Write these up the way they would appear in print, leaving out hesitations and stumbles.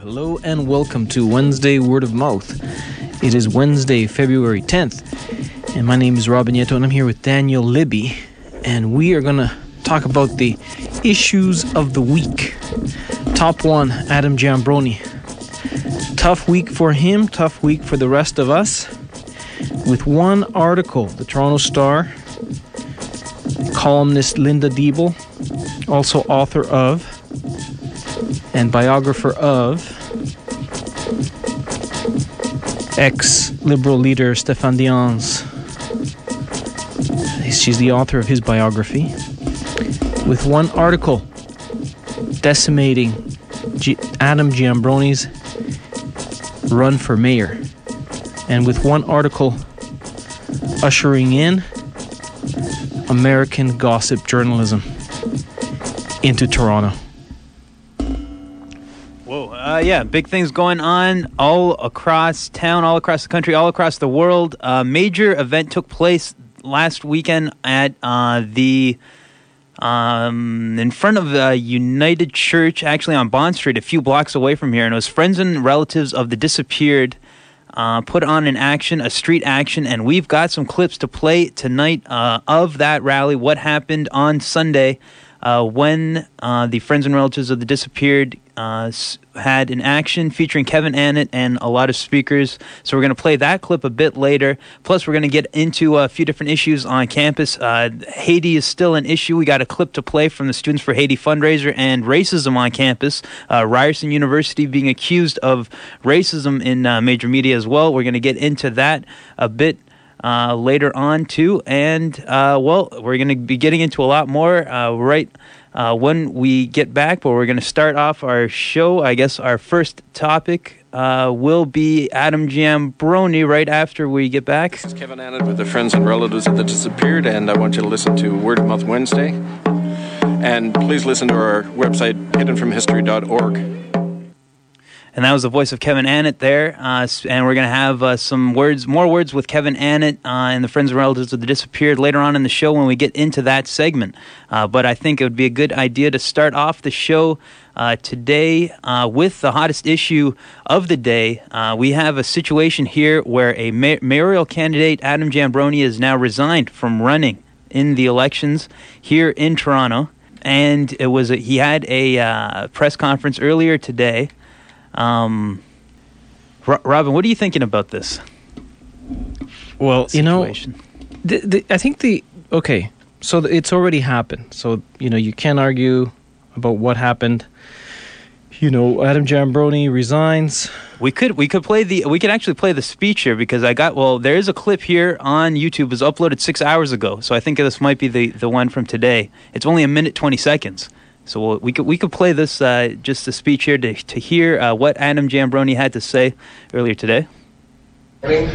Hello and welcome to Wednesday Word of Mouth. It is Wednesday, February 10th, and my name is Robin Yeto, and I'm here with Daniel Libby, and we are going to talk about the issues of the week. Top one, Adam Giambrone. Tough week for him, tough week for the rest of us. With one article, the Toronto Star, columnist Linda Diebel, also author of and biographer of ex-Liberal leader Stéphane Dions. She's the author of his biography. With one article decimating Adam Giambrone's run for mayor. And with one article ushering in American gossip journalism into Toronto. Yeah, big things going on all across town, all across the country, all across the world. A major event took place last weekend at in front of United Church, actually on Bond Street, a few blocks away from here. And it was friends and relatives of the disappeared put on a street action. And we've got some clips to play tonight of that rally, what happened on Sunday when the friends and relatives of the disappeared had an action featuring Kevin Annett and a lot of speakers. So we're going to play that clip a bit later. Plus, we're going to get into a few different issues on campus. Haiti is still an issue. We got a clip to play from the Students for Haiti fundraiser and racism on campus. Ryerson University being accused of racism in major media as well. We're going to get into that a bit later on too. And, we're going to be getting into a lot more when we get back, but we're going to start off our show. I guess our first topic will be Adam Giambrone right after we get back. This is Kevin Annett with the friends and relatives of the disappeared, and I want you to listen to Word of Mouth Wednesday. And please listen to our website, hiddenfromhistory.org. And that was the voice of Kevin Annett there. And we're going to have more words with Kevin Annett and the friends and relatives of the disappeared later on in the show when we get into that segment. But I think it would be a good idea to start off the show today with the hottest issue of the day. We have a situation here where a mayoral candidate, Adam Giambrone, is now resigned from running in the elections here in Toronto. And he had a press conference earlier today. Robin, what are you thinking about this? Well, situation? I think so it's already happened. So, you can't argue about what happened. Adam Giambrone resigns. We could actually play the speech here because there is a clip here on YouTube. It was uploaded 6 hours ago. So I think this might be the one from today. It's only 1:20 seconds. So we could play this, just the speech here to hear what Adam Giambrone had to say earlier today. Thank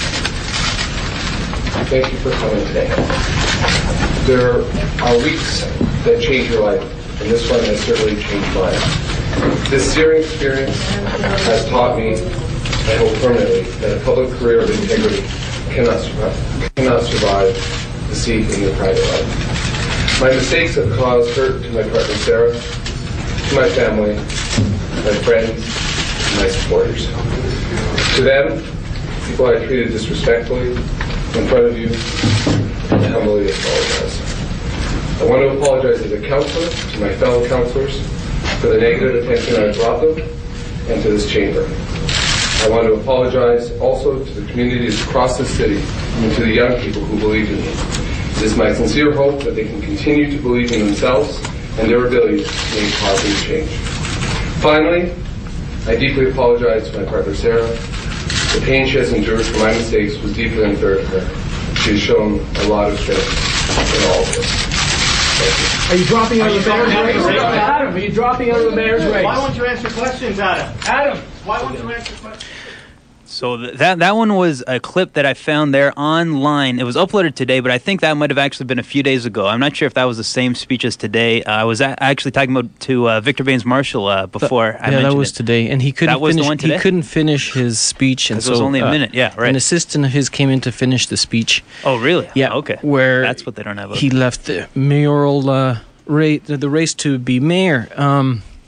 you for coming today. There are weeks that change your life, and this one has certainly changed mine. This searing experience has taught me, I hope permanently, that a public career of integrity cannot survive the siege in your private life. My mistakes have caused hurt to my partner Sarah, to my family, my friends, and my supporters. To them, people I treated disrespectfully in front of you, I humbly apologize. I want to apologize as a counselor to my fellow counselors for the negative attention I brought them and to this chamber. I want to apologize also to the communities across the city and to the young people who believed in me. It is my sincere hope that they can continue to believe in themselves and their ability to make positive change. Finally, I deeply apologize to my partner Sarah. The pain she has endured for my mistakes was deeply unfair to her. She has shown a lot of strength in all of this. Are you dropping out of the mayor's race? Adam, are you dropping out of the mayor's race? Why won't you answer questions, Adam? Adam, why won't you answer questions? So that one was a clip that I found there online. It was uploaded today, but I think that might have actually been a few days ago. I'm not sure if that was the same speech as today. I was actually talking about to Victor Baines Marshall before I mentioned that was it. today, and he couldn't finish his speech, and so it was only a minute. Yeah, right. An assistant of his came in to finish the speech. Oh, really? Yeah. Okay. Where that's what they don't have. He left the mayoral race to be mayor.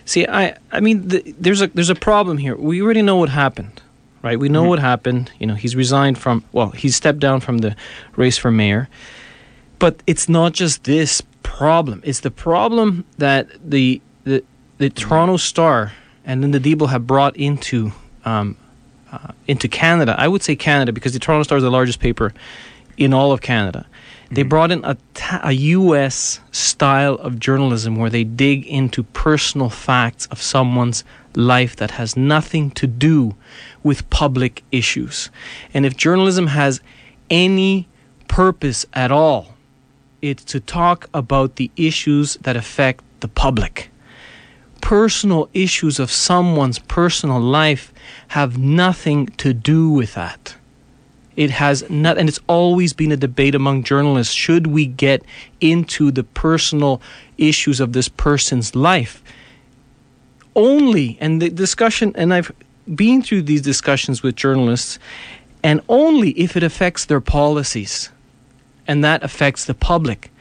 See, I mean, there's a problem here. We already know what happened, right? We know what happened. He's resigned from. Well, he stepped down from the race for mayor. But it's not just this problem. It's the problem that the Toronto Star and then the Debo have brought into Canada. I would say Canada because the Toronto Star is the largest paper in all of Canada. They brought in a U.S. style of journalism where they dig into personal facts of someone's life that has nothing to do with public issues. And if journalism has any purpose at all, it's to talk about the issues that affect the public. Personal issues of someone's personal life have nothing to do with that. It has not, and it's always been a debate among journalists. Should we get into the personal issues of this person's life? Only, and the discussion, and I've been through these discussions with journalists, and only if it affects their policies. And that affects the public.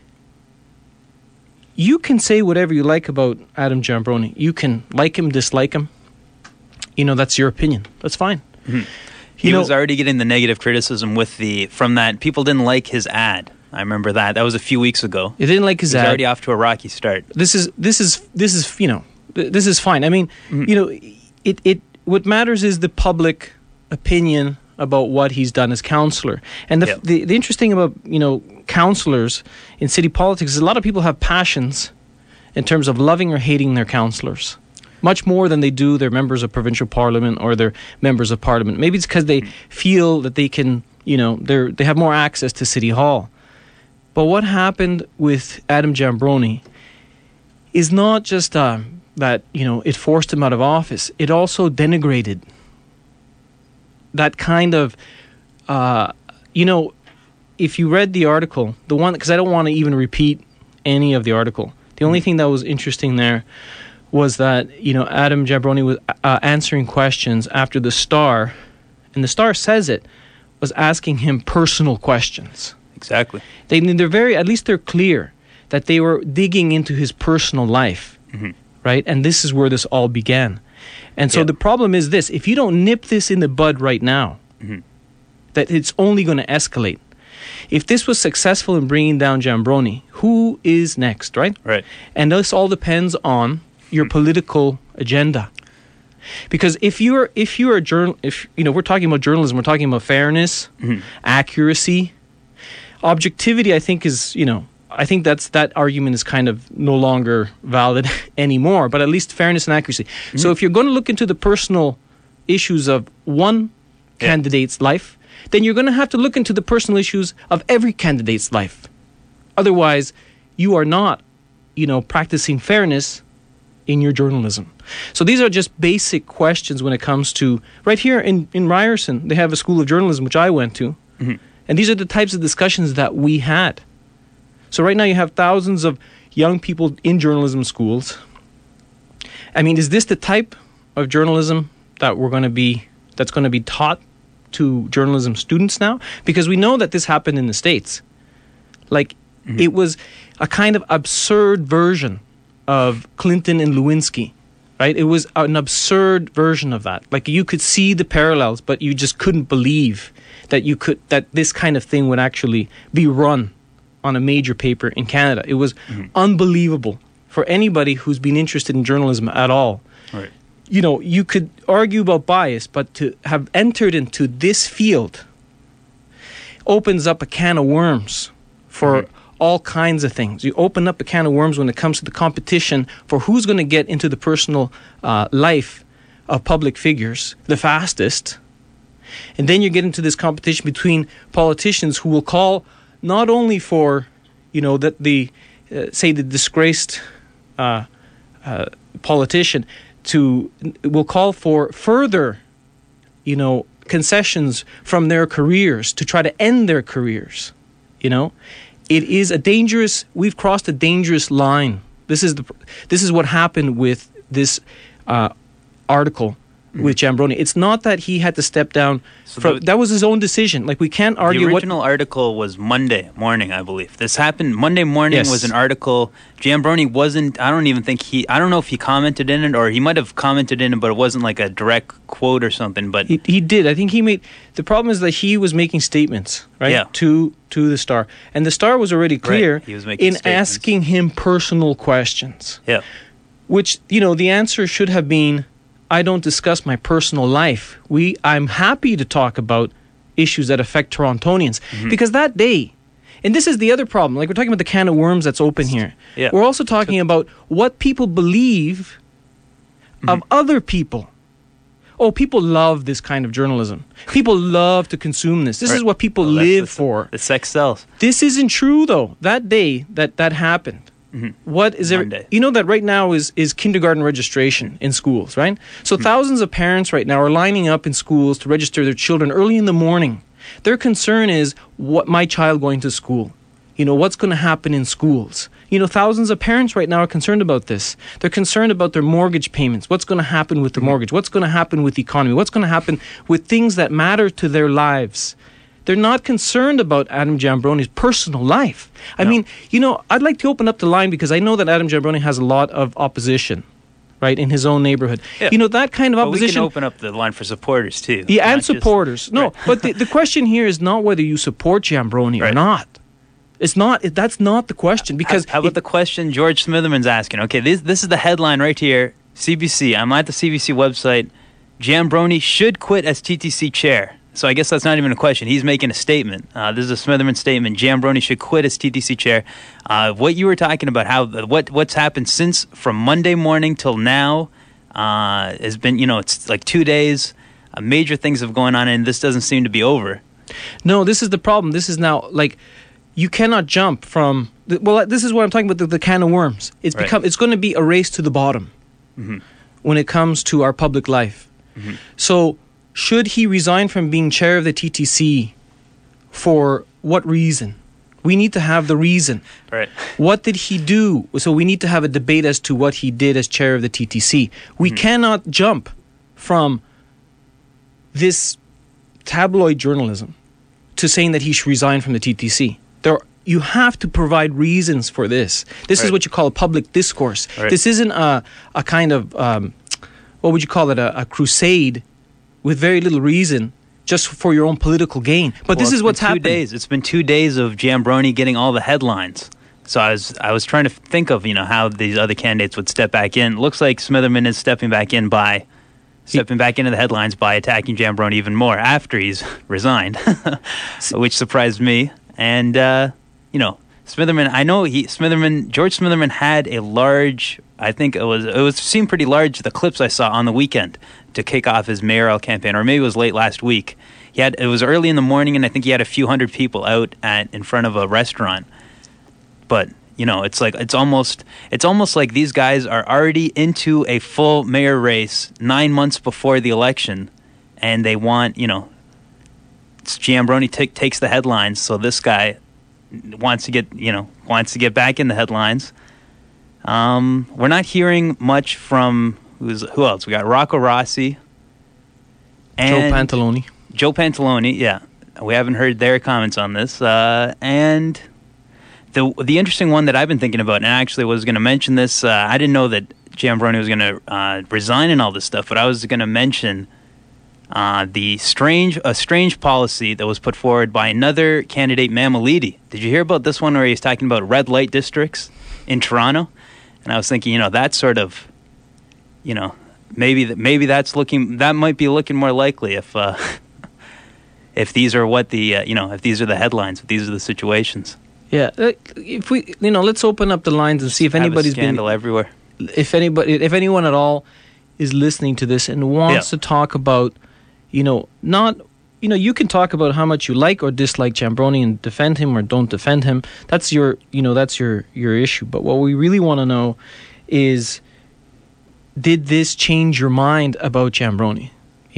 You can say whatever you like about Adam Giambrone. You can like him, dislike him. That's your opinion. That's fine. Mm-hmm. He was already getting the negative criticism from that. People didn't like his ad. I remember that. That was a few weeks ago. They didn't like his ad. He's already off to a rocky start. This is fine. I mean, it what matters is the public opinion about what he's done as councillor. And the interesting about, councillors in city politics is a lot of people have passions in terms of loving or hating their councillors, much more than they do their members of provincial parliament or their members of parliament. Maybe it's because they feel that they can, they have more access to City Hall. But what happened with Adam Giambrone is not just that, it forced him out of office. It also denigrated that kind of, if you read the article, the one, because I don't want to even repeat any of the article. The only thing that was interesting there was that, Adam Giambrone was answering questions after the Star, and the Star says it, was asking him personal questions. Exactly. They're clear that they were digging into his personal life, right? And this is where this all began. And so the problem is this: if you don't nip this in the bud right now, that it's only going to escalate. If this was successful in bringing down Giambrone, who is next, right? Right. And this all depends on your political agenda. Because if we're talking about journalism, we're talking about fairness, accuracy, objectivity. I think that argument is kind of no longer valid anymore, but at least fairness and accuracy. So if you're going to look into the personal issues of one candidate's life, then you're going to have to look into the personal issues of every candidate's life. Otherwise, you are not, practicing fairness in your journalism. So these are just basic questions when it comes to, right here in Ryerson, they have a school of journalism, which I went to, and these are the types of discussions that we had. So right now you have thousands of young people in journalism schools. I mean, is this the type of journalism that that's going to be taught to journalism students now? Because we know that this happened in the States. It was a kind of absurd version of Clinton and Lewinsky, right? It was an absurd version of that. You could see the parallels, but you just couldn't believe that this kind of thing would actually be run on a major paper in Canada. It was unbelievable for anybody who's been interested in journalism at all. Right. You could argue about bias, but to have entered into this field opens up a can of worms for all kinds of things. You open up a can of worms when it comes to the competition for who's going to get into the personal life of public figures the fastest. And then you get into this competition between politicians who will call not only for, that the disgraced politician will call for further, concessions from their careers to try to end their careers. It is we've crossed a dangerous line. This is what happened with this article with Giambroni. It's not that he had to step down. So That was his own decision. Like, we can't argue. The original article was Monday morning, I believe. This happened Monday morning. Yes. Was an article. Giambroni wasn't. I don't know if he commented in it, or he might have commented in it, but it wasn't like a direct quote or something. But He did. I think he made. The problem is that he was making statements, right? Yeah. To the Star, and the Star was already clear He was making in statements. asking him personal questions. yeah, Which, the answer should have been, I don't discuss my personal life. I'm happy to talk about issues that affect Torontonians. Mm-hmm. Because that day, and this is the other problem, like we're talking about the can of worms that's open here. Yeah. We're also talking about what people believe of Mm-hmm. other people. Oh, people love this kind of journalism. People love to consume this. This is Right. what people Well, that's live the for. The sex sells. This isn't true, though. That day that happened, what is there? Monday. You know that right now is kindergarten registration in schools, right? So thousands of parents right now are lining up in schools to register their children early in the morning. Their concern is, what my child going to school? What's going to happen in schools? Thousands of parents right now are concerned about this. They're concerned about their mortgage payments. What's going to happen with the mortgage? What's going to happen with the economy? What's going to happen with things that matter to their lives? They're not concerned about Adam Giambroni's personal life. I mean, I'd like to open up the line, because I know that Adam Giambroni has a lot of opposition, right, in his own neighborhood. Yeah. That kind of But we opposition. can open up the line for supporters too. Yeah, not and just- supporters. No, Right. but the question here is not whether you support Giambroni or Right. not. It's not. That's not the question, because How about the question George Smitherman's asking? Okay, this is the headline right here. CBC. I'm at the CBC website. Giambroni should quit as TTC chair. So I guess that's not even a question. He's making a statement. This is a Smitherman statement. Giambroni should quit as TTC chair. What you were talking about, what's happened since from Monday morning till now has been, it's like 2 days. Major things have gone on, and this doesn't seem to be over. No, this is the problem. This is now, like, you cannot jump from. Well, this is what I'm talking about. The can of worms. It's Right. It's going to be a race to the bottom when it comes to our public life. So, should he resign from being chair of the TTC? For what reason? We need to have the reason. Right. What did he do? So we need to have a debate as to what he did as chair of the TTC. We cannot jump from this tabloid journalism to saying that he should resign from the TTC. You have to provide reasons for this. This is Right. what you call a public discourse. Right. This isn't a kind of, what would you call it, a crusade with very little reason, just for your own political gain. But this Well, is what's it's been 2 happening. days. It's been 2 days of Giambroni getting all the headlines. So I was trying to think of how these other candidates would step back in. Looks like Smitherman is stepping back into the headlines by attacking Giambroni even more after he's resigned, which surprised me. And Smitherman, George Smitherman had a large. I think it seemed pretty large. The clips I saw on the weekend to kick off his mayoral campaign, or maybe it was late last week. It was early in the morning, and I think he had a few hundred people out in front of a restaurant. But it's almost like these guys are already into a full mayor race 9 months before the election, and they want Giambroni takes the headlines, so this guy wants to get back in the headlines. We're not hearing much from who else? We got Rocco Rossi, and Joe Pantalone. Yeah, we haven't heard their comments on this, and. The interesting one that I've been thinking about, and I actually was going to mention this, I didn't know that Giambroni was going to resign and all this stuff, but I was going to mention a strange policy that was put forward by another candidate, Mammoliti. Did you hear about this one where he's talking about red light districts in Toronto? And I was thinking, that's sort of, maybe that might be looking more likely if these are what if these are the headlines, if these are the situations. Yeah, if we, let's open up the lines and see if anybody's been scandal everywhere. If anyone at all is listening to this and wants to talk about, you can talk about how much you like or dislike Giambroni and defend him or don't defend him. That's your issue. But what we really want to know is, did this change your mind about Giambroni?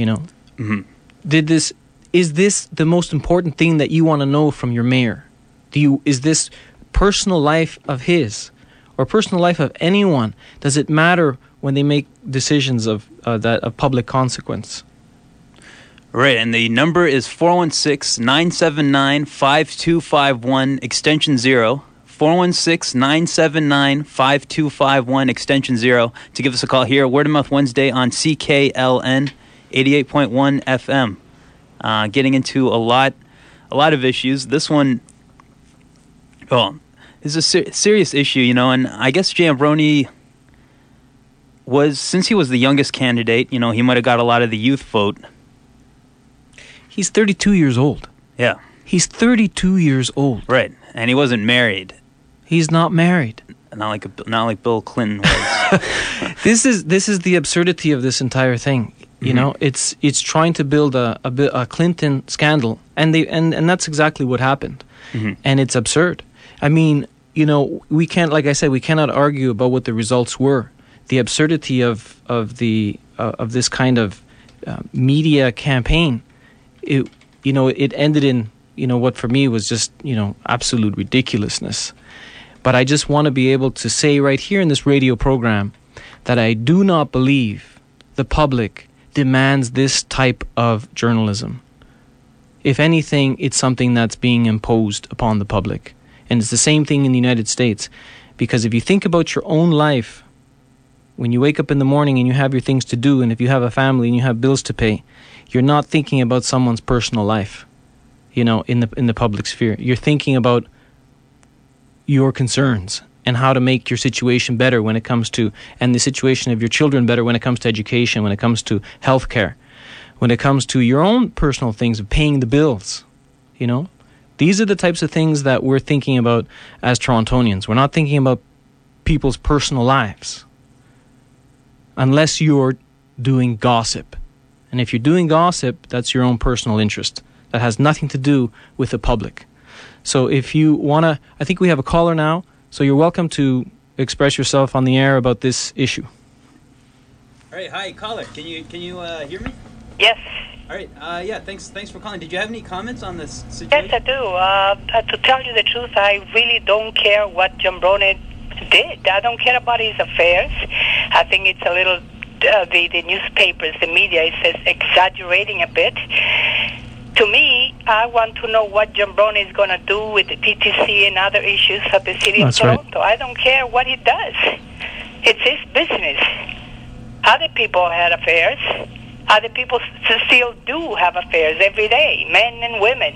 Is this the most important thing that you want to know from your mayor? Is this personal life of his, or personal life of anyone does it matter when they make decisions of public consequence? Right, and the number is 416-979-5251, extension 0. 416-979-5251, extension 0, to give us a call here. Word of Mouth Wednesday on CKLN 88.1 FM. Getting into a lot of issues. This one, is a serious issue, you know, and I guess Giambrone since he was the youngest candidate, you know, he might have got a lot of the youth vote. He's 32 years old. Yeah. He's 32 years old. Right, and he wasn't married. He's not married. Not like Bill Clinton was. This is the absurdity of this entire thing. You know, it's trying to build a Clinton scandal, and that's exactly what happened. And it's absurd. I mean, you know, we can't, like I said, we cannot argue about what the results were. The absurdity of this kind of media campaign. It ended in, you know, what for me was just, you know, absolute ridiculousness. But I just want to be able to say right here in this radio program that I do not believe the public demands this type of journalism. If anything, it's something that's being imposed upon the public. And it's the same thing in the United States. Because if you think about your own life, when you wake up in the morning and you have your things to do, and if you have a family and you have bills to pay, you're not thinking about someone's personal life, you know, in the public sphere. You're thinking about your concerns and how to make your situation better when it comes to, and the situation of your children better when it comes to education, when it comes to healthcare, when it comes to your own personal things of paying the bills, you know. These are the types of things that we're thinking about as Torontonians. We're not thinking about people's personal lives unless you're doing gossip. And if you're doing gossip, that's your own personal interest. That has nothing to do with the public. So if you want to, I think we have a caller now, so you're welcome to express yourself on the air about this issue. All right, hi, caller. Can you hear me? Yes. All right, yeah, thanks for calling. Did you have any comments on this situation? Yes, I do. To tell you the truth, I really don't care what Giambrone did. I don't care about his affairs. I think it's a little, the newspapers, the media is exaggerating a bit. To me, I want to know what Giambrone is going to do with the TTC and other issues of the city of Toronto. Right. I don't care what he does. It's his business. Other people had affairs. Other people still do have affairs every day, men and women.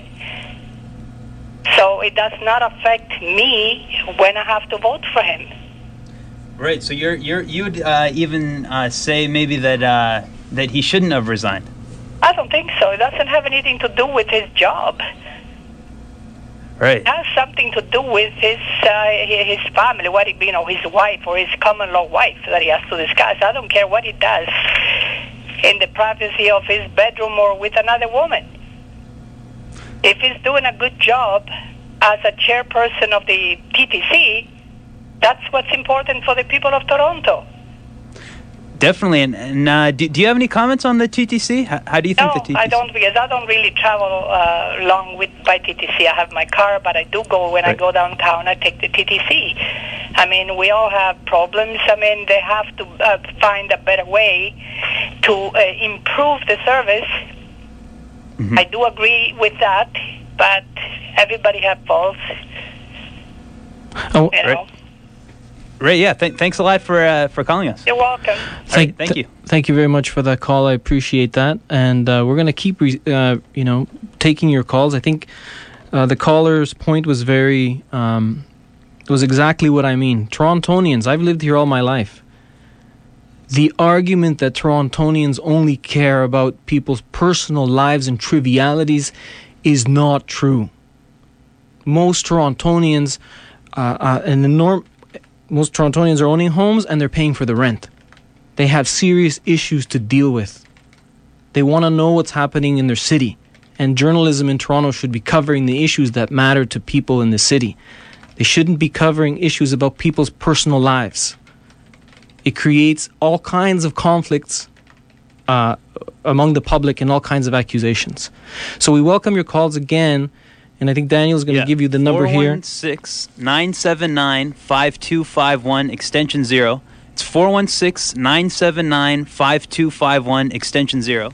So it does not affect me when I have to vote for him. Right. So you'd even say maybe that he shouldn't have resigned. I don't think so. It doesn't have anything to do with his job. Right. It has something to do with his family, his wife or his common law wife that he has to discuss. I don't care what he does in the privacy of his bedroom or with another woman. If he's doing a good job as a chairperson of the TTC, that's what's important for the people of Toronto. Definitely. And do you have any comments on the TTC? How do you think the TTC? No, I don't, because I don't really travel long by TTC. I have my car, but I do go when I go downtown. I take the TTC. I mean, we all have problems. I mean, they have to find a better way to improve the service. Mm-hmm. I do agree with that, but everybody has faults. Oh, you know? Right, yeah. Thanks a lot for calling us. You're welcome. Thank you. Thank you very much for that call. I appreciate that, and we're going to keep, taking your calls. I think the caller's point was was exactly what I mean. Torontonians, I've lived here all my life. The argument that Torontonians only care about people's personal lives and trivialities is not true. Most Torontonians most Torontonians are owning homes and they're paying for the rent. They have serious issues to deal with. They want to know what's happening in their city. And journalism in Toronto should be covering the issues that matter to people in the city. They shouldn't be covering issues about people's personal lives. It creates all kinds of conflicts among the public and all kinds of accusations. So we welcome your calls again. And I think Daniel's going to give you the number here. 416-979-5251, extension 0. It's 416-979-5251, extension 0.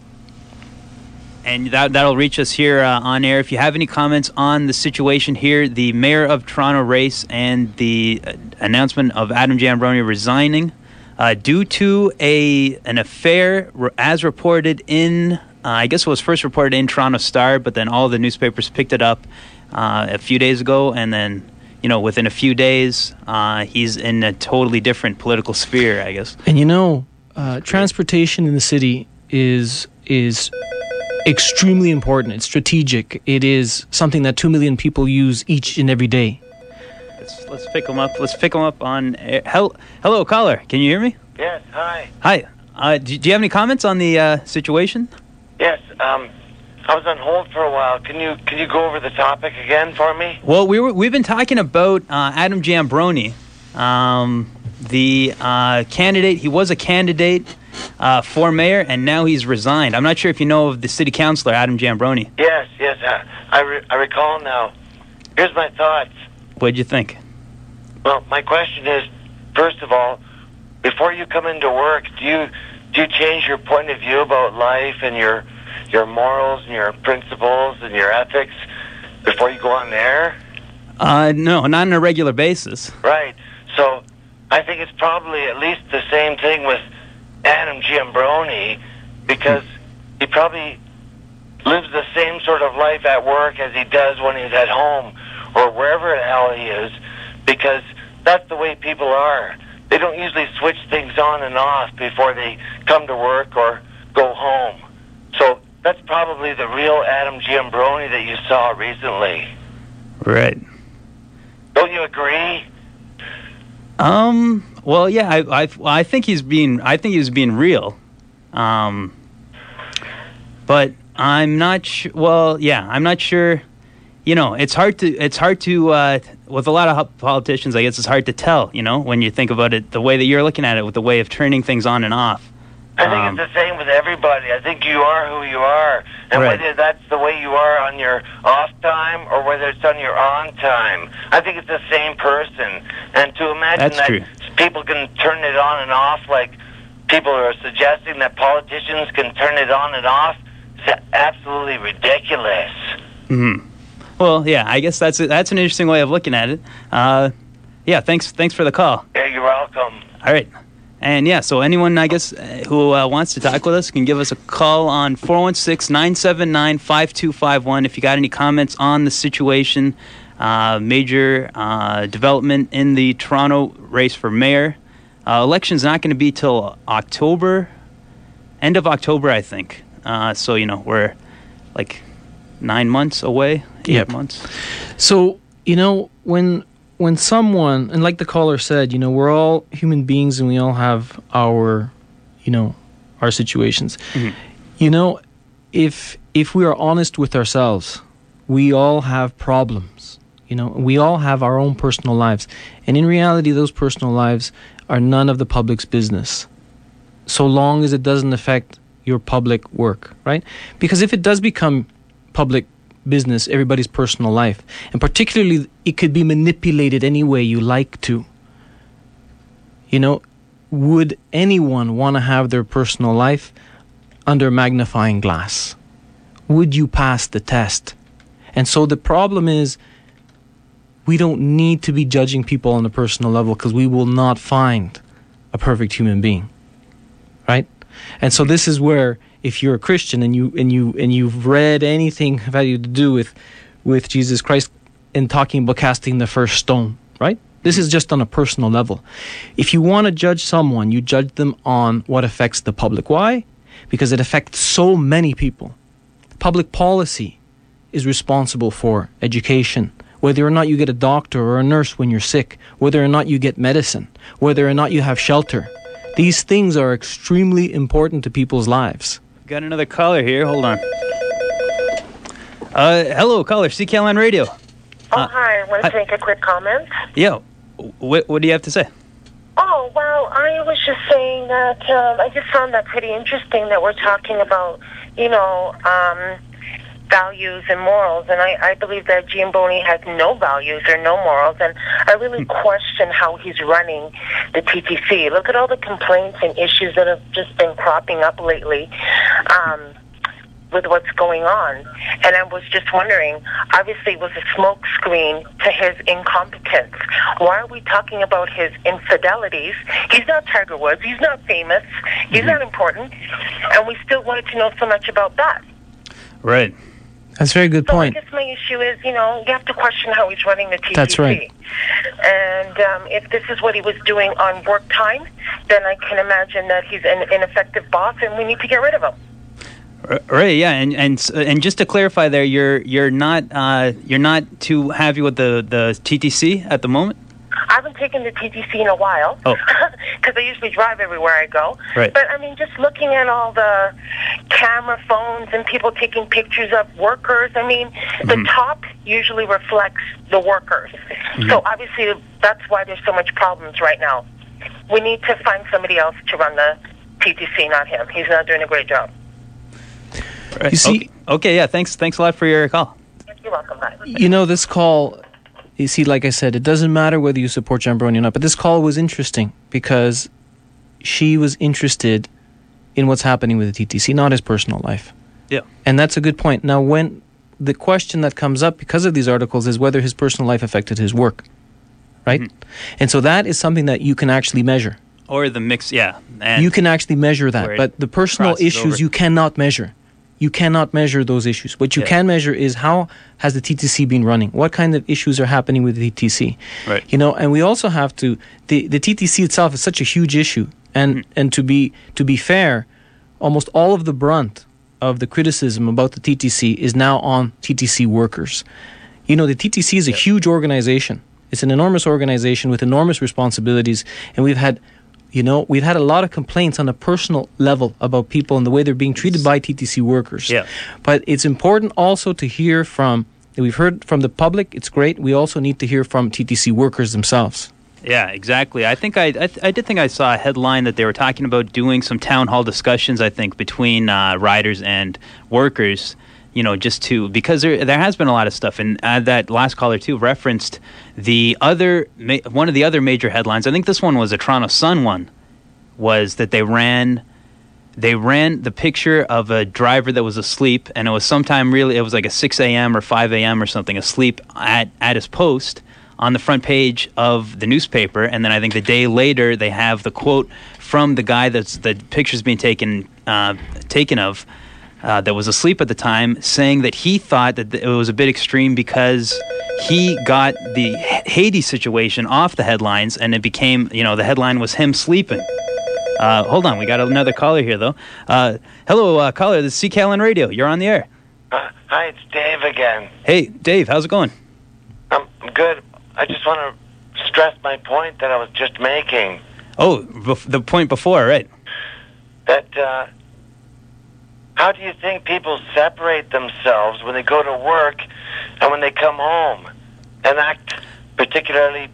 And that'll reach us here on air. If you have any comments on the situation here, the Mayor of Toronto race and the announcement of Adam Giambrone resigning due to an affair as reported in, I guess it was first reported in Toronto Star, but then all the newspapers picked it up a few days ago, and then, within a few days, he's in a totally different political sphere, I guess. And transportation in the city is extremely important. It's strategic. It is something that 2 million people use each and every day. Let's pick them up. Let's pick them up on air. Hello, caller. Can you hear me? Yes. Hi. Hi. Do you have any comments on the situation? Yes. I was on hold for a while. Can you go over the topic again for me? Well, we've been talking about Adam Giambrone, the candidate. He was a candidate for mayor, and now he's resigned. I'm not sure if you know of the city councilor, Adam Giambrone. Yes. I recall now. Here's my thoughts. What'd you think? Well, my question is, first of all, before you come into work, do you change your point of view about life and your morals and your principles and your ethics before you go on air? No, not on a regular basis. Right. So I think it's probably at least the same thing with Adam Giambrone, because he probably lives the same sort of life at work as he does when he's at home or wherever the hell he is, because that's the way people are. They don't usually switch things on and off before they come to work or go home. So that's probably the real Adam Giambrone that you saw recently. Right. Don't you agree? Well, yeah, I think he's being real. But I'm not sure. Well, yeah, I'm not sure. It's hard to with a lot of politicians, I guess it's hard to tell, when you think about it, the way that you're looking at it, with the way of turning things on and off. I think it's the same with everybody. I think you are who you are. And right. Whether that's the way you are on your off time or whether it's on your on time, I think it's the same person. And to imagine that's true. People can turn it on and off like people are suggesting that politicians can turn it on and off, is absolutely ridiculous. Mm-hmm. Well, yeah, I guess that's an interesting way of looking at it. Yeah, thanks for the call. Yeah, you're welcome. All right. And yeah, so anyone, I guess, who wants to talk with us can give us a call on 416-979-5251 if you got any comments on the situation, major development in the Toronto race for mayor. Election's not going to be till October, end of October, I think. So, we're like 9 months away, 8 months. So, when someone, and like the caller said, we're all human beings and we all have our situations. Mm-hmm. If we are honest with ourselves, we all have problems. We all have our own personal lives. And in reality, those personal lives are none of the public's business, so long as it doesn't affect your public work, right? Because if it does become public business, everybody's personal life, and particularly it could be manipulated any way you like to. Would anyone want to have their personal life under magnifying glass? Would you pass the test? And so the problem is, we don't need to be judging people on a personal level, because we will not find a perfect human being, right? And so this is where, if you're a Christian and you've read anything having to do with Jesus Christ and talking about casting the first stone, right? This is just on a personal level. If you want to judge someone, you judge them on what affects the public. Why? Because it affects so many people. Public policy is responsible for education, whether or not you get a doctor or a nurse when you're sick, whether or not you get medicine, whether or not you have shelter. These things are extremely important to people's lives. Got another caller here. Hold on. Hello, caller. CKLN Radio. Hi. I want to make a quick comment. Yeah. What do you have to say? Oh, well, I was just saying that I just found that pretty interesting that we're talking about, values and morals, and I believe that Giamboni has no values or no morals, and I really question how he's running the TTC. Look at all the complaints and issues that have just been cropping up lately with what's going on. And I was just wondering, obviously it was a smoke screen to his incompetence. Why are we talking about his infidelities? He's not Tiger Woods, he's not famous, he's not important, and we still wanted to know so much about that. Right. That's a very good point. So I guess my issue is, you have to question how he's running the TTC. That's right. And if this is what he was doing on work time, then I can imagine that he's an ineffective boss, and we need to get rid of him. Right, yeah, and just to clarify, there, you're not too happy with the TTC at the moment. I haven't taken the TTC in a while because I usually drive everywhere I go. Right. But I mean, just looking at all the camera phones and people taking pictures of workers. I mean, the top usually reflects the workers. So obviously, that's why there's so much problems right now. We need to find somebody else to run the TTC, not him. He's not doing a great job. Right. You see, okay, yeah. Thanks a lot for your call. You're welcome. Bye. This call, you see, like I said, it doesn't matter whether you support Giamboni or not, but this call was interesting because she was interested in what's happening with the TTC, not his personal life. Yeah. And that's a good point. Now, when the question that comes up because of these articles is whether his personal life affected his work, right? And so that is something that you can actually measure. Or the mix, yeah. And you can actually measure that, but the personal issues you cannot measure. You cannot measure those issues. What you can measure is how has the TTC been running? What kind of issues are happening with the TTC? Right. And we also have to, the TTC itself is such a huge issue. And to be fair, almost all of the brunt of the criticism about the TTC is now on TTC workers. The TTC is a huge organization. It's an enormous organization with enormous responsibilities. And we've had a lot of complaints on a personal level about people and the way they're being treated by TTC workers. Yeah. But it's important also to hear we've heard from the public, it's great. We also need to hear from TTC workers themselves. Yeah, exactly. I think I did think I saw a headline that they were talking about doing some town hall discussions, I think, between riders and workers, because there has been a lot of stuff. And that last caller, too, referenced one of the other major headlines. I think this one was a Toronto Sun one, was that they ran the picture of a driver that was asleep, and it was it was like a 6 a.m. or 5 a.m. or something, asleep at his post on the front page of the newspaper. And then I think the day later, they have the quote from the guy the picture's being taken of, that was asleep at the time, saying that he thought that it was a bit extreme because he got the Haiti situation off the headlines, and it became, the headline was him sleeping. Hold on, we got another caller here, though. Hello, caller, this is CKLN Radio. You're on the air. Hi, it's Dave again. Hey, Dave, how's it going? I'm good. I just want to stress my point that I was just making. Oh, the point before, right. That, how do you think people separate themselves when they go to work and when they come home and act particularly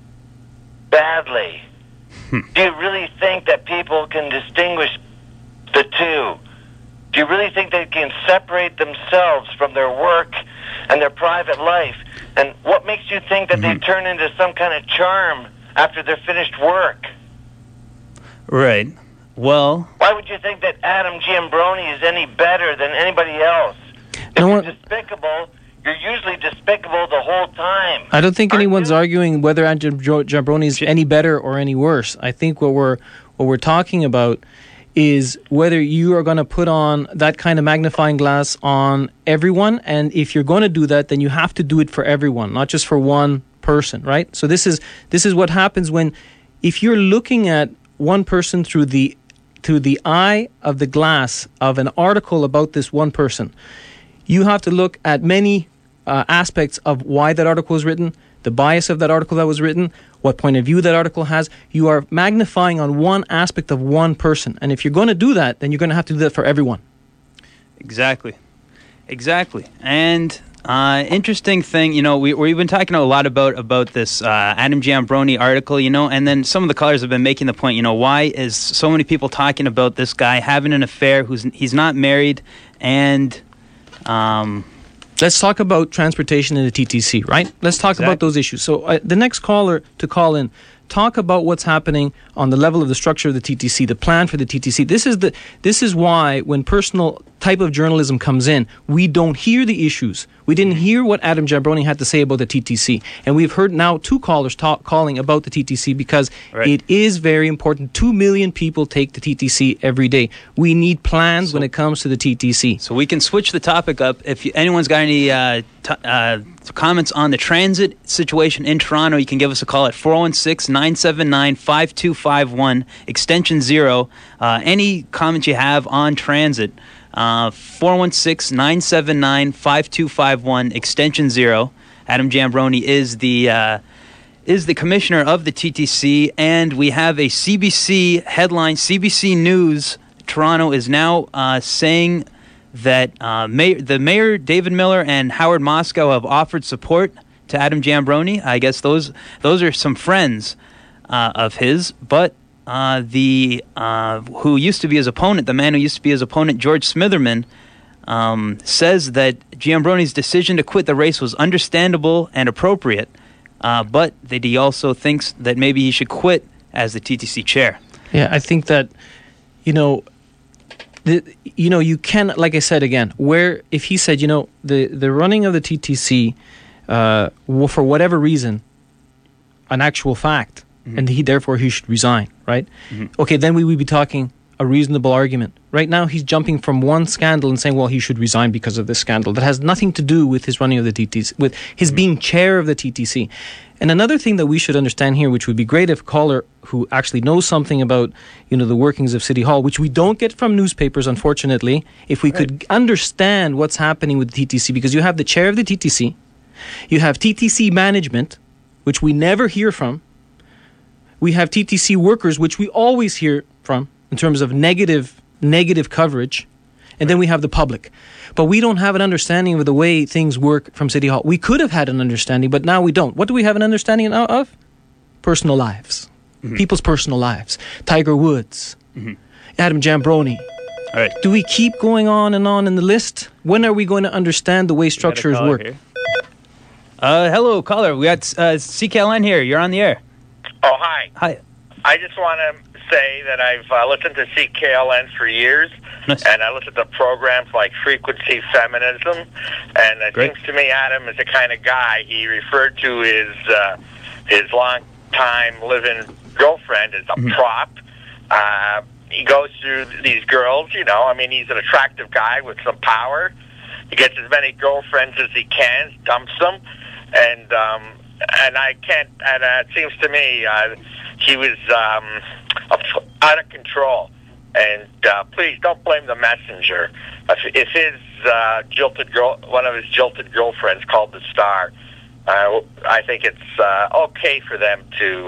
badly? Do you really think that people can distinguish the two? Do you really think they can separate themselves from their work and their private life? And what makes you think that they turn into some kind of charm after they're finished work? Right. Well, why would you think that Adam Giambroni is any better than anybody else? If you're despicable, you're usually despicable the whole time. I don't think anyone's arguing whether Adam Giambroni is any better or any worse. I think what we're talking about is whether you are going to put on that kind of magnifying glass on everyone, and if you're going to do that, then you have to do it for everyone, not just for one person, right? So this is what happens if you're looking at one person through the eye of the glass of an article about this one person. You have to look at many aspects of why that article was written, the bias of that article that was written, what point of view that article has. You are magnifying on one aspect of one person. And if you're going to do that, then you're going to have to do that for everyone. Exactly. And interesting thing, we've been talking a lot about this Adam Giambroni article, and then some of the callers have been making the point, why is so many people talking about this guy having an affair he's not married, and Let's talk about transportation in the TTC, right? Let's talk about those issues. So the next caller to call in, talk about what's happening on the level of the structure of the TTC, the plan for the TTC. This is why when personal type of journalism comes in, we don't hear the issues. We didn't hear what Adam Giambrone had to say about the TTC. And we've heard now 2 callers calling about the TTC because it is very important. 2 million people take the TTC every day. We need plans when it comes to the TTC. So we can switch the topic up. If anyone's got any comments on the transit situation in Toronto, you can give us a call at 416-979-5251, extension 0. Any comments you have on transit, 416-979-5251, extension 0. Adam Giambrone is the commissioner of the TTC, and we have a CBC headline. CBC News Toronto is now saying that the mayor, David Miller, and Howard Moscow have offered support to Adam Giambrone. I guess those are some friends of his, but who used to be his opponent, the man who used to be his opponent, George Smitherman, says that Giambrone's decision to quit the race was understandable and appropriate, but that he also thinks that maybe he should quit as the TTC chair. Yeah, I think that, you can, like I said again, where if he said, the running of the TTC, for whatever reason, an actual fact, and therefore he should resign, right? Okay, then we would be talking a reasonable argument. Right now, he's jumping from one scandal and saying, well, he should resign because of this scandal. That has nothing to do with his running of the TTC, with his being chair of the TTC. And another thing that we should understand here, which would be great if a caller who actually knows something about, the workings of City Hall, which we don't get from newspapers, unfortunately, if we could understand what's happening with the TTC, because you have the chair of the TTC, you have TTC management, which we never hear from, we have TTC workers, which we always hear from in terms of negative coverage, and then we have the public. But we don't have an understanding of the way things work from City Hall. We could have had an understanding, but now we don't. What do we have an understanding of? Personal lives. People's personal lives. Tiger Woods. Adam Giambrone. All right. Do we keep going on and on in the list? When are we going to understand the way structures work? Hello, caller. We got CKLN here. You're on the air. Oh, hi. Hi. I just want to say that I've listened to CKLN for years, and I listen to programs like Frequency Feminism, and it seems to me Adam is the kind of guy, he referred to his long-time living girlfriend as a prop. He goes through these girls, he's an attractive guy with some power. He gets as many girlfriends as he can, dumps them, and I can't, and it seems to me he was out of control. And please don't blame the messenger. If his one of his jilted girlfriends called the Star, I think it's okay for them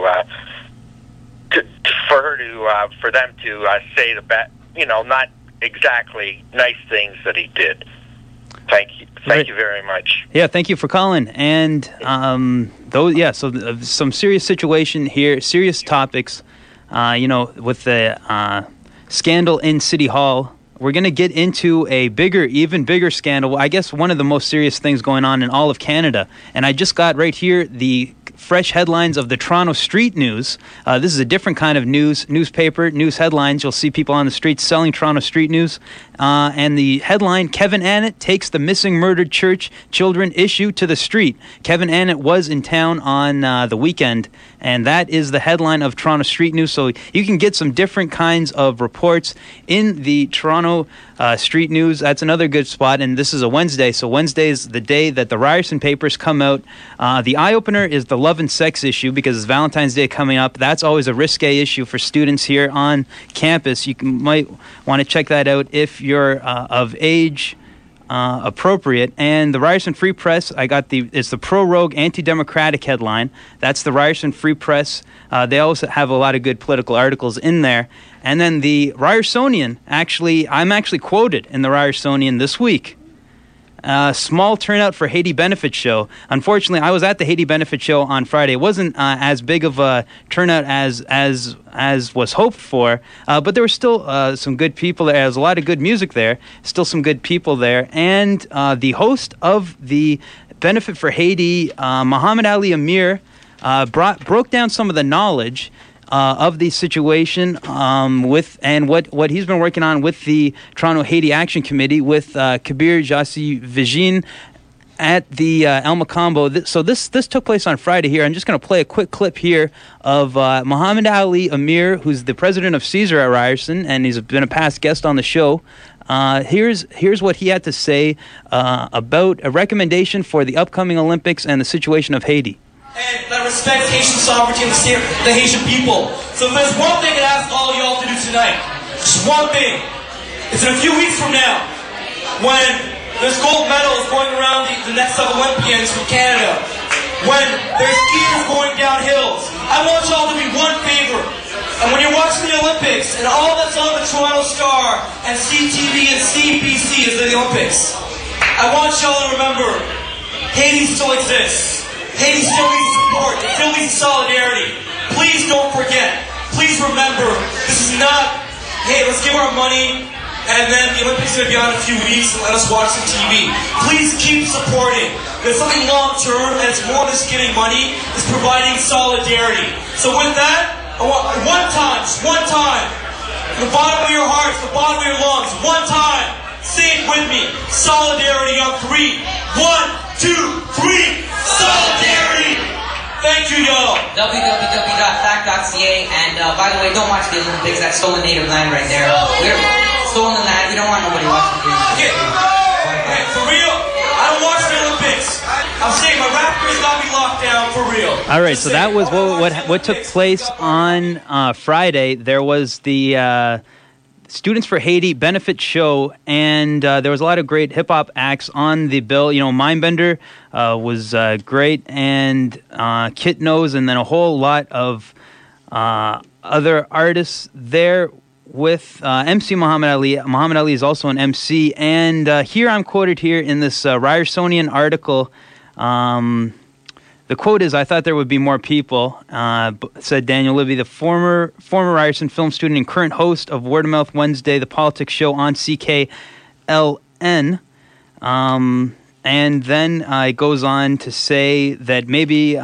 for them to say not exactly nice things that he did. Thank you very much. Yeah, thank you for calling. And so some serious situation here, serious topics. With the scandal in City Hall, we're going to get into a even bigger scandal. I guess one of the most serious things going on in all of Canada. And I just got right here the fresh headlines of the Toronto Street News. This is a different kind of news headlines. You'll see people on the streets selling Toronto Street News. And the headline, Kevin Annett takes the missing murdered church children issue to the street. Kevin Annett was in town on the weekend, and that is the headline of Toronto Street News. So you can get some different kinds of reports in the Toronto Street News. That's another good spot, and this is a Wednesday. So Wednesday is the day that the Ryerson papers come out. The eye-opener is the love and sex issue, because it's Valentine's Day coming up. That's always a risque issue for students here on campus. You might want to check that out if you're of age appropriate. And the Ryerson Free Press, it's the pro-rogue anti-democratic headline. That's the Ryerson Free Press. They also have a lot of good political articles in there. And then the Ryersonian, I'm actually quoted in the Ryersonian this week. Small turnout for Haiti Benefit Show. Unfortunately, I was at the Haiti Benefit Show on Friday. It wasn't as big of a turnout as was hoped for, but there were still some good people there. There was a lot of good music there, still some good people there. And the host of the Benefit for Haiti, Muhammad Ali Amir, broke down some of the knowledge of the situation with and what he's been working on with the Toronto Haiti Action Committee with Kabir Jassi Vijin at the El Macambo. So this took place on Friday here. I'm just going to play a quick clip here of Muhammad Ali Amir, who's the president of Caesar at Ryerson, and he's been a past guest on the show. Here's what he had to say about a recommendation for the upcoming Olympics and the situation of Haiti. And that respects Haitian sovereignty and the Haitian people. So if there's one thing I'd ask all of y'all to do tonight, just one thing. It's in a few weeks from now, when there's gold medals going around the next Olympians from Canada, when there's skiers going down hills, I want y'all to do one favor. And when you're watching the Olympics, and all that's on the Toronto Star, and CTV and CBC is the Olympics, I want y'all to remember, Haiti still exists. Haiti still needs support. It still needs solidarity. Please don't forget. Please remember, this is not, hey, let's give our money, and then the Olympics are going to be on in a few weeks, and let us watch some TV. Please keep supporting. There's something long-term, and it's more than just giving money. It's providing solidarity. So with that, I want one time, from the bottom of your hearts, the bottom of your lungs, one time, say it with me. Solidarity on 3. 1, 2, 3. Solidarity! Thank you, y'all. www.fact.ca. And by the way, don't watch the Olympics. That's stolen native land right there. We're stolen land. We don't want nobody watching. Okay, for real, I don't watch the Olympics. I'm saying my Raptors got me locked down for real. All right, so that was what took place on Friday. There was the Students for Haiti Benefit Show, and there was a lot of great hip-hop acts on the bill. You know, Mindbender was great, and Kit Knows, and then a whole lot of other artists there with MC Muhammad Ali. Muhammad Ali is also an MC, and here I'm quoted here in this Ryersonian article. The quote is, "I thought there would be more people," said Daniel Libby, the former Ryerson film student and current host of Word of Mouth Wednesday, the politics show on CKLN. And then it goes on to say that maybe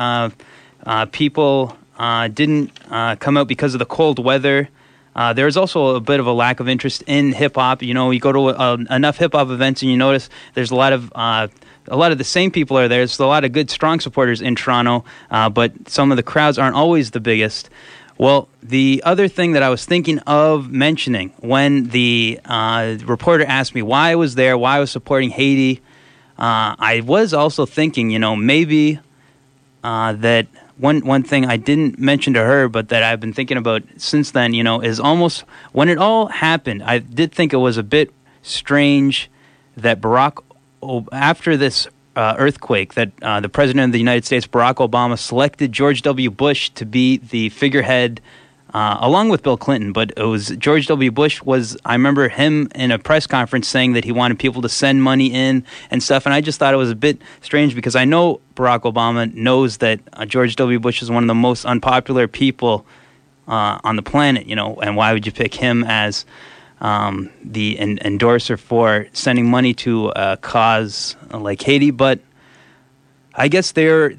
people didn't come out because of the cold weather. There's also a bit of a lack of interest in hip-hop. You know, you go to enough hip-hop events and you notice there's a lot of the same people are there. There's a lot of good, strong supporters in Toronto, but some of the crowds aren't always the biggest. Well, the other thing that I was thinking of mentioning when the reporter asked me why I was there, why I was supporting Haiti, I was also thinking, you know, maybe that one thing I didn't mention to her, but that I've been thinking about since then, you know, is almost when it all happened, I did think it was a bit strange that after this earthquake, that the President of the United States, Barack Obama, selected George W. Bush to be the figurehead, along with Bill Clinton. But it was George W. Bush I remember him in a press conference saying that he wanted people to send money in and stuff. And I just thought it was a bit strange because I know Barack Obama knows that George W. Bush is one of the most unpopular people on the planet, you know, and why would you pick him as the endorser for sending money to a cause like Haiti? But I guess they're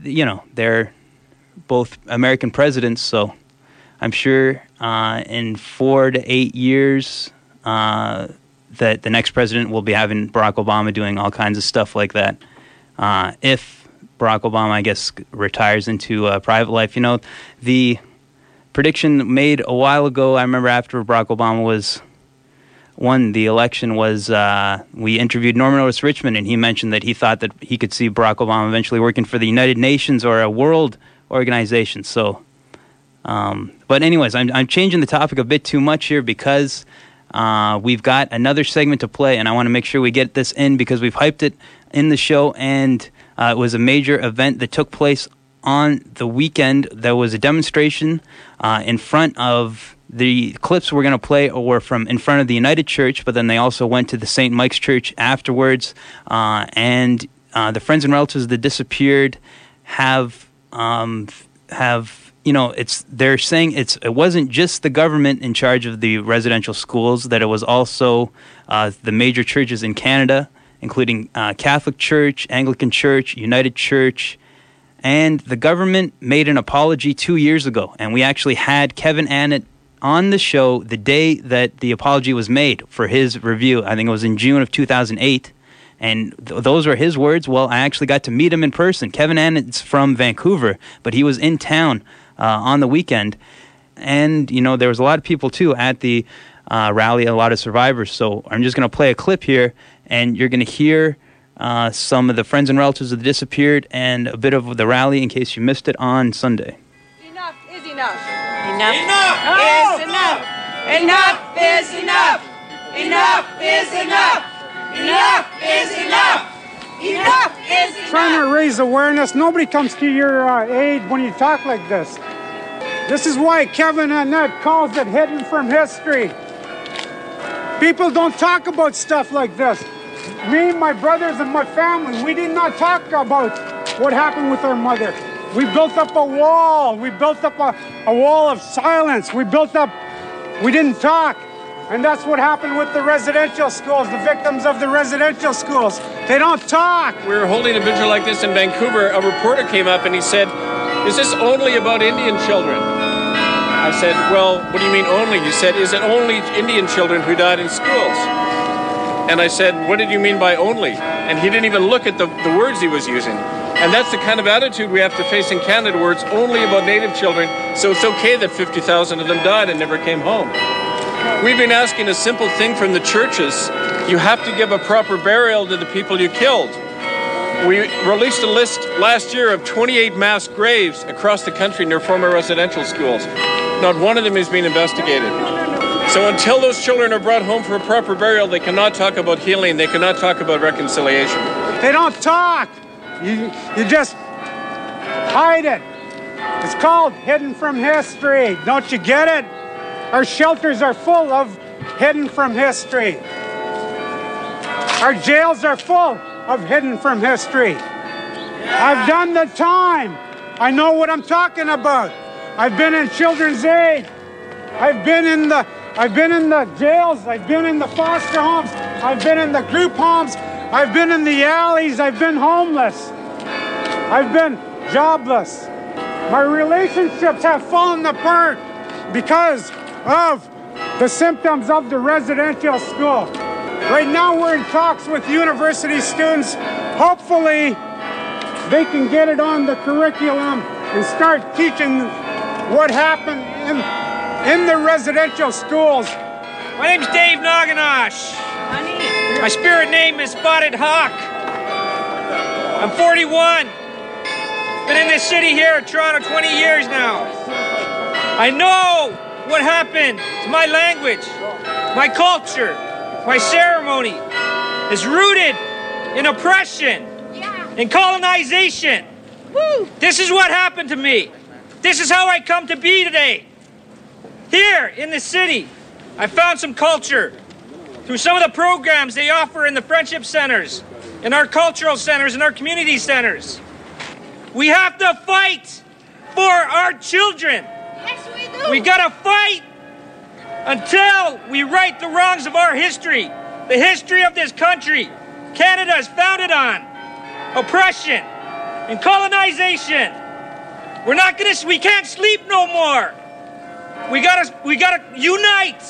both American presidents, so I'm sure in 4 to 8 years that the next president will be having Barack Obama doing all kinds of stuff like that. If Barack Obama, I guess, retires into private life, you know, the prediction made a while ago, I remember after Barack Obama won the election, was we interviewed Norman Otis Richmond, and he mentioned that he thought that he could see Barack Obama eventually working for the United Nations or a world organization. So, but anyways, I'm changing the topic a bit too much here because we've got another segment to play, and I want to make sure we get this in because we've hyped it in the show, and it was a major event that took place on the weekend, there was a demonstration in front of the clips we're going to play were from in front of the United Church, but then they also went to the St. Mike's Church afterwards. And the friends and relatives of the disappeared have they're saying it wasn't just the government in charge of the residential schools, that it was also the major churches in Canada, including Catholic Church, Anglican Church, United Church. And the government made an apology 2 years ago, and we actually had Kevin Annett on the show the day that the apology was made for his review. I think it was in June of 2008, and those were his words. Well, I actually got to meet him in person. Kevin Annett's from Vancouver, but he was in town on the weekend, and there was a lot of people too at the rally, a lot of survivors. So I'm just going to play a clip here, and you're going to hear some of the friends and relatives of the disappeared and a bit of the rally in case you missed it on Sunday. Enough is enough. Enough is enough. Enough is enough. Enough is enough. Enough is enough. Enough is enough. Trying to raise awareness. Nobody comes to your aid when you talk like this. This is why Kevin Annett calls it hidden from history. People don't talk about stuff like this. Me, my brothers, and my family, we did not talk about what happened with our mother. We built up a wall. We built up a wall of silence. We didn't talk. And that's what happened with the residential schools, the victims of the residential schools. They don't talk. We were holding a vigil like this in Vancouver. A reporter came up and he said, "Is this only about Indian children?" I said, "Well, what do you mean only?" He said, "Is it only Indian children who died in schools?" And I said, "What did you mean by only?" And he didn't even look at the words he was using. And that's the kind of attitude we have to face in Canada, where it's only about Native children, so it's okay that 50,000 of them died and never came home. We've been asking a simple thing from the churches. You have to give a proper burial to the people you killed. We released a list last year of 28 mass graves across the country near former residential schools. Not one of them is being investigated. So until those children are brought home for a proper burial, they cannot talk about healing. They cannot talk about reconciliation. They don't talk. You just hide it. It's called hidden from history. Don't you get it? Our shelters are full of hidden from history. Our jails are full of hidden from history. I've done the time. I know what I'm talking about. I've been in Children's Aid. I've been in the jails. I've been in the foster homes. I've been in the group homes. I've been in the alleys. I've been homeless. I've been jobless. My relationships have fallen apart because of the symptoms of the residential school. Right now we're in talks with university students. Hopefully they can get it on the curriculum and start teaching what happened in the residential schools. My name's Dave Naganash. My spirit name is Spotted Hawk. I'm 41. Been in this city here in Toronto 20 years now. I know what happened to my language, my culture, my ceremony is rooted in oppression, in colonization. Woo. This is what happened to me. This is how I come to be today. Here in the city, I found some culture through some of the programs they offer in the friendship centers, in our cultural centers, in our community centers. We have to fight for our children. Yes, we do. We gotta fight until we right the wrongs of our history. The history of this country. Canada is founded on oppression and colonization. We can't sleep no more. We gotta unite.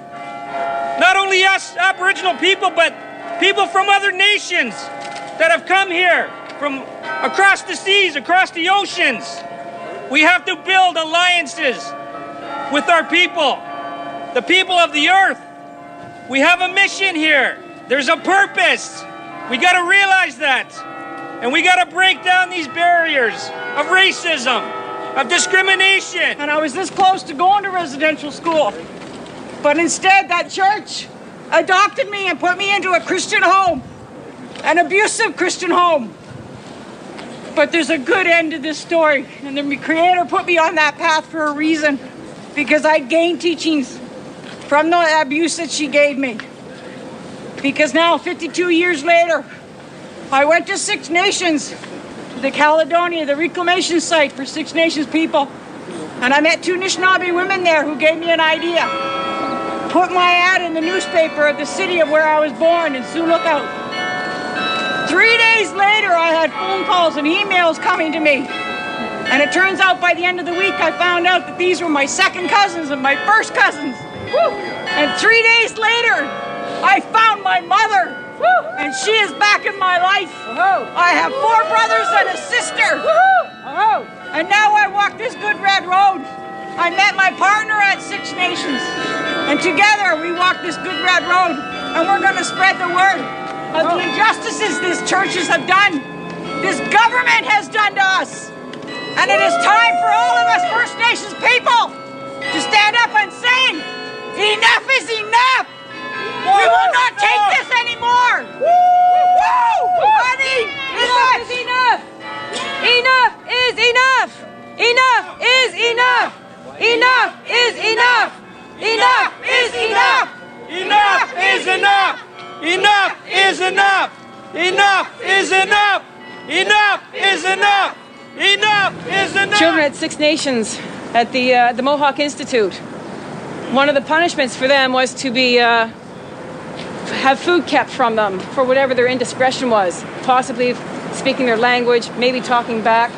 Not only us Aboriginal people, but people from other nations that have come here from across the seas, across the oceans. We have to build alliances with our people, the people of the earth. We have a mission here. There's a purpose. We got to realize that. And we got to break down these barriers of racism, of discrimination. And I was this close to going to residential school. But instead, that church adopted me and put me into a Christian home, an abusive Christian home. But there's a good end to this story, and the Creator put me on that path for a reason, because I gained teachings from the abuse that she gave me. Because now, 52 years later, I went to Six Nations, to the Caledonia, the reclamation site for Six Nations people, and I met 2 Anishinaabe women there who gave me an idea. Put my ad in the newspaper of the city of where I was born in Sioux Lookout. 3 days later, I had phone calls and emails coming to me. And it turns out by the end of the week, I found out that these were my second cousins and my first cousins. Woo! And 3 days later, I found my mother. Woo! And she is back in my life. I have 4 brothers and a sister. And now I walk this good red road. I met my partner at Six Nations. And together we walk this good red road. And we're going to spread the word of the injustices these churches have done, this government has done to us. And it is time for all of us First Nations people to stand up and say, enough is enough. We will not take this anymore. Honey, enough is enough. Enough is enough. Enough is enough. Enough is enough. Enough is enough. Enough is enough. Enough is enough! Enough is enough! Enough is enough! Enough is enough! Children at Six Nations at the Mohawk Institute. One of the punishments for them was to be have food kept from them for whatever their indiscretion was, possibly speaking their language, maybe talking back.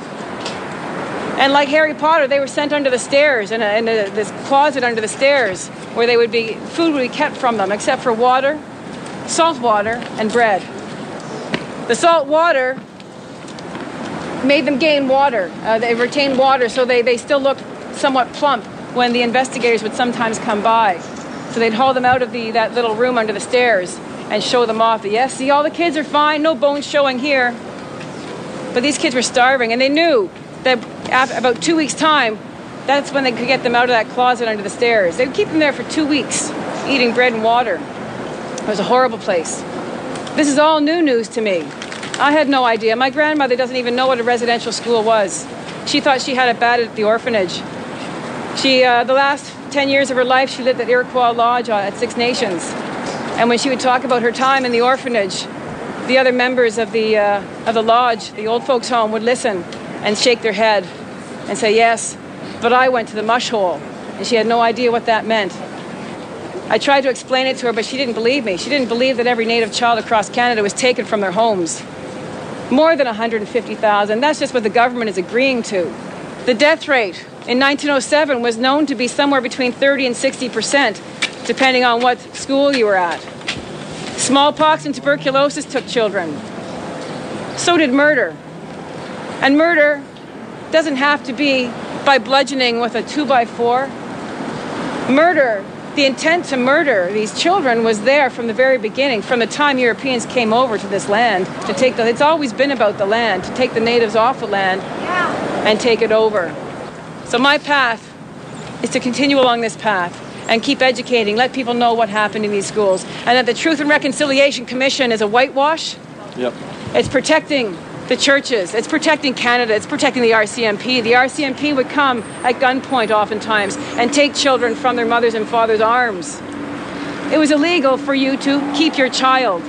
And like Harry Potter, they were sent under the stairs in this closet under the stairs where food would be kept from them, except for water, salt water, and bread. The salt water made them gain water. They retained water, so they still looked somewhat plump when the investigators would sometimes come by. So they'd haul them out of that little room under the stairs and show them off. Yes, see, all the kids are fine, no bones showing here. But these kids were starving, and they knew that after about 2 weeks' time, that's when they could get them out of that closet under the stairs. They would keep them there for 2 weeks, eating bread and water. It was a horrible place. This is all new news to me. I had no idea. My grandmother doesn't even know what a residential school was. She thought she had it bad at the orphanage. The last 10 years of her life, she lived at Iroquois Lodge at Six Nations. And when she would talk about her time in the orphanage, the other members of the lodge, the old folks' home, would listen and shake their head and say, yes, but I went to the mush hole. And she had no idea what that meant. I tried to explain it to her, but she didn't believe me. She didn't believe that every Native child across Canada was taken from their homes. More than 150,000. That's just what the government is agreeing to. The death rate in 1907 was known to be somewhere between 30 and 60%, depending on what school you were at. Smallpox and tuberculosis took children. So did murder. And murder doesn't have to be by bludgeoning with a 2x4. Murder, the intent to murder these children was there from the very beginning, from the time Europeans came over to this land to take it's always been about the land, to take the natives off the land and take it over. So my path is to continue along this path and keep educating, let people know what happened in these schools, and that the Truth and Reconciliation Commission is a whitewash. Yep. It's protecting the churches, it's protecting Canada, it's protecting the RCMP. The RCMP would come at gunpoint oftentimes and take children from their mothers' and fathers' arms. It was illegal for you to keep your child.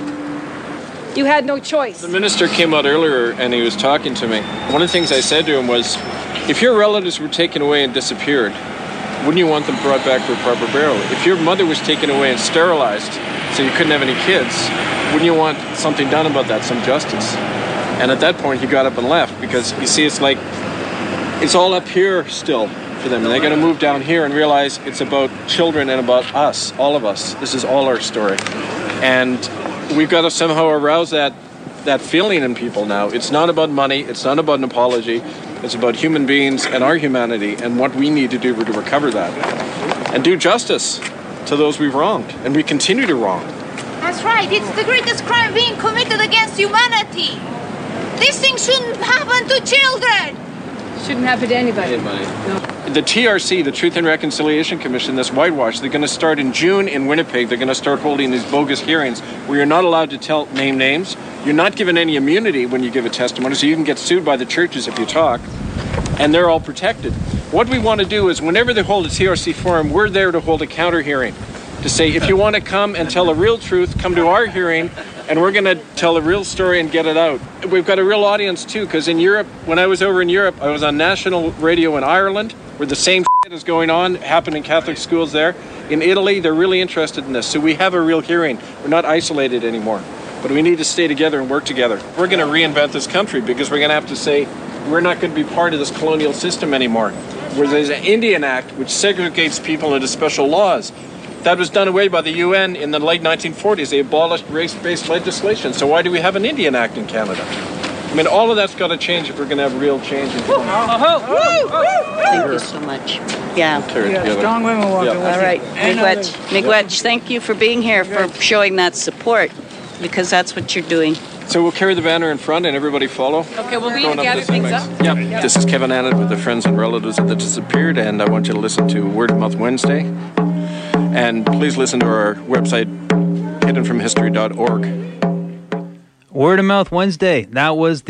You had no choice. The minister came out earlier and he was talking to me. One of the things I said to him was, if your relatives were taken away and disappeared, wouldn't you want them brought back for a proper burial? If your mother was taken away and sterilized so you couldn't have any kids, wouldn't you want something done about that, some justice? And at that point, he got up and left because, you see, it's like, it's all up here still for them. And they're going to move down here and realize it's about children and about us, all of us. This is all our story. And we've got to somehow arouse that feeling in people now. It's not about money. It's not about an apology. It's about human beings and our humanity and what we need to do to recover that. And do justice to those we've wronged. And we continue to wrong. That's right. It's the greatest crime being committed against humanity. These things shouldn't happen to children. Shouldn't happen to anybody. No. The TRC, the Truth and Reconciliation Commission, this whitewash, they're going to start in June in Winnipeg. They're going to start holding these bogus hearings where you're not allowed to name names. You're not given any immunity when you give a testimony, so you can get sued by the churches if you talk, and they're all protected. What we want to do is whenever they hold a TRC forum, we're there to hold a counter hearing, to say if you want to come and tell a real truth, come to our hearing, and we're going to tell a real story and get it out. We've got a real audience too, because in Europe, when I was over in Europe, I was on national radio in Ireland, where the same shit is going on, happened in Catholic schools there. In Italy, they're really interested in this, so we have a real hearing. We're not isolated anymore. But we need to stay together and work together. We're going to reinvent this country because we're going to have to say we're not going to be part of this colonial system anymore. Where there's an Indian Act which segregates people into special laws. That was done away by the UN in the late 1940s. They abolished race-based legislation. So why do we have an Indian Act in Canada? I mean, all of that's got to change if we're going to have real change. Thank you so much. Yeah. Strong women walking. All right. Miigwech, thank you for being here, for showing that support, because that's what you're doing. So we'll carry the banner in front and everybody follow. Okay, we'll be to gather things up. Yeah. This is Kevin Annett with the Friends and Relatives of the Disappeared, and I want you to listen to Word of Mouth Wednesday. And please listen to our website, hiddenfromhistory.org. Word of Mouth Wednesday. That was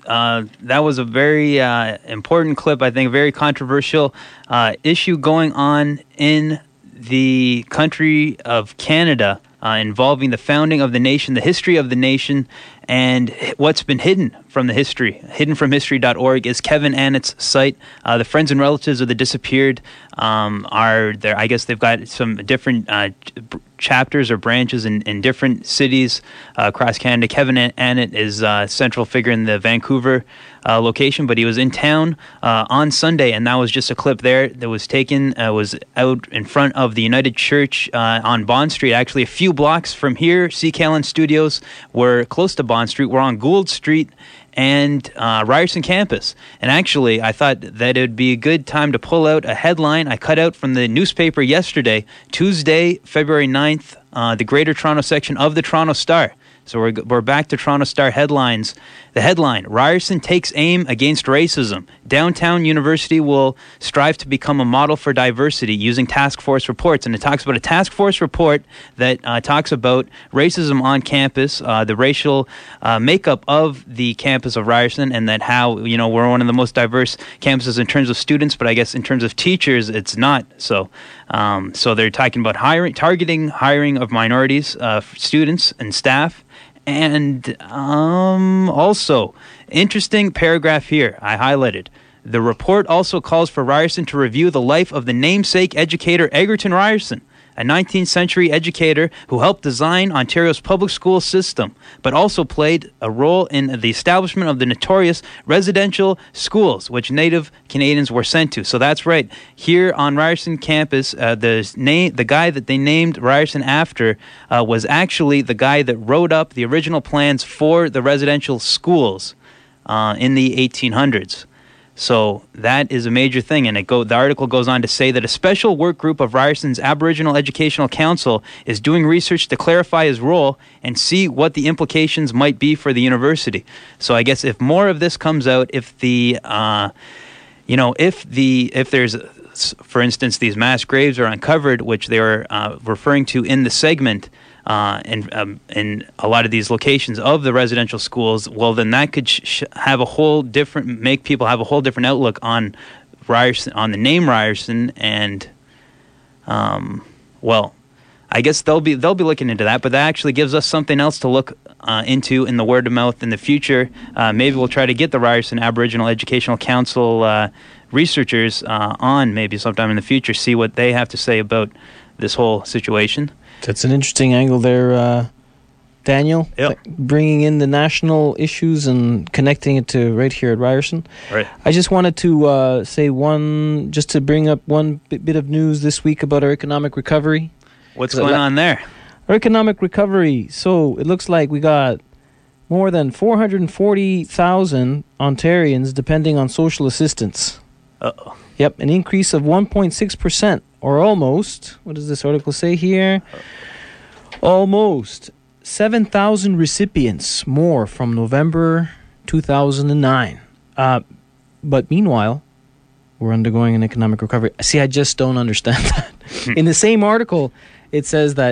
a very important clip. I think a very controversial issue going on in the country of Canada, involving the founding of the nation, the history of the nation, and what's been hidden from the history. Hiddenfromhistory.org is Kevin Annett's site. The Friends and Relatives of the Disappeared are there. I guess they've got some different chapters or branches in different cities across Canada. Kevin Annett is a central figure in the Vancouver location, but he was in town on Sunday, and that was just a clip there that was taken, was out in front of the United Church on Bond Street, actually a few blocks from here. CKLN Studios were close to Bond Street. We're on Gould Street and Ryerson campus. And actually, I thought that it would be a good time to pull out a headline I cut out from the newspaper yesterday, Tuesday, February 9th, the Greater Toronto section of the Toronto Star. So we're back to Toronto Star headlines. The headline, Ryerson takes aim against racism. Downtown University will strive to become a model for diversity using task force reports. And it talks about a task force report that talks about racism on campus, the racial makeup of the campus of Ryerson, and that how, we're one of the most diverse campuses in terms of students, but I guess in terms of teachers, it's not so. So they're talking about targeting hiring of minorities, students and staff. And also, interesting paragraph here I highlighted. The report also calls for Ryerson to review the life of the namesake educator Egerton Ryerson, a 19th century educator who helped design Ontario's public school system, but also played a role in the establishment of the notorious residential schools, which Native Canadians were sent to. So that's right. Here on Ryerson campus, the guy that they named Ryerson after was actually the guy that wrote up the original plans for the residential schools in the 1800s. So that is a major thing, and the article goes on to say that a special work group of Ryerson's Aboriginal Educational Council is doing research to clarify his role and see what the implications might be for the university. So I guess if more of this comes out, if there's, for instance, these mass graves are uncovered, which they are referring to in the segment, in a lot of these locations of the residential schools, well, then that could make people have a whole different outlook on Ryerson, on the name Ryerson, and I guess they'll be looking into that. But that actually gives us something else to look into in the word of mouth in the future. Maybe we'll try to get the Ryerson Aboriginal Educational Council researchers on maybe sometime in the future, see what they have to say about this whole situation. That's an interesting angle there, Daniel. Yep. Like bringing in the national issues and connecting it to right here at Ryerson. Right. I just wanted to just to bring up one bit of news this week about our economic recovery. What's going on there? Our economic recovery. So it looks like we got more than 440,000 Ontarians depending on social assistance. Uh-oh. Yep, an increase of 1.6%, or almost, what does this article say here? Almost 7,000 recipients more from November 2009. But meanwhile, we're undergoing an economic recovery. See, I just don't understand that. In the same article, it says that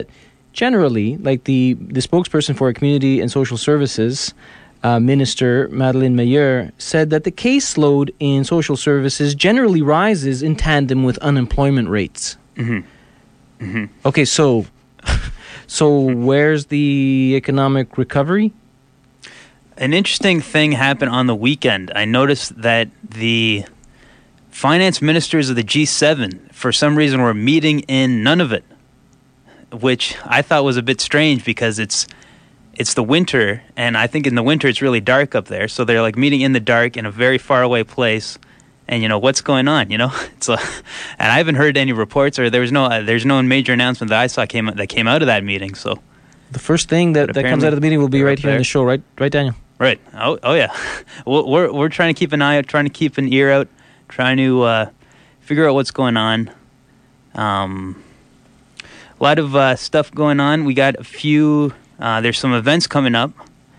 generally, like the spokesperson for Community and Social Services, Minister Madeleine Meilleur, said that the caseload in social services generally rises in tandem with unemployment rates. Mm-hmm. Mm-hmm. Okay, so where's the economic recovery? An interesting thing happened on the weekend. I noticed that the finance ministers of the G7, for some reason, were meeting in Nunavut, which I thought was a bit strange because it's the winter, and I think in the winter it's really dark up there. So they're like meeting in the dark in a very far away place, and what's going on? And I haven't heard any reports, or there's no major announcement that I saw that came out of that meeting. So the first thing that comes out of the meeting will be right here in the show, right, Daniel? Right. Oh yeah. We're trying to keep an eye out, trying to keep an ear out, trying to figure out what's going on. A lot of stuff going on. We got a few. There's some events coming up.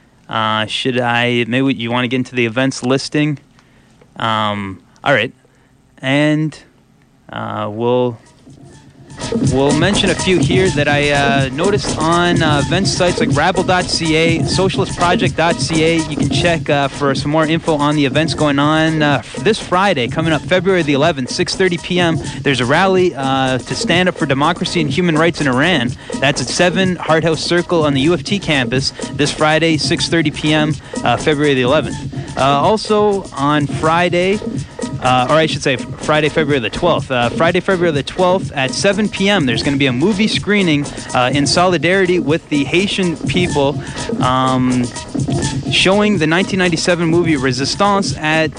Maybe you want to get into the events listing? All right. And we'll mention a few here that I noticed on event sites like Rabble.ca, socialistproject.ca. You can check for some more info on the events going on this Friday, coming up February the 11th, 6:30 p.m. There's a rally to stand up for democracy and human rights in Iran. That's at 7 Hart House Circle on the U of T campus this Friday, 6:30 p.m., February the 11th. Also on Friday, or I should say Friday, February the 12th. Friday, February the 12th at 7 p.m. There's going to be a movie screening in solidarity with the Haitian people, showing the 1997 movie Resistance at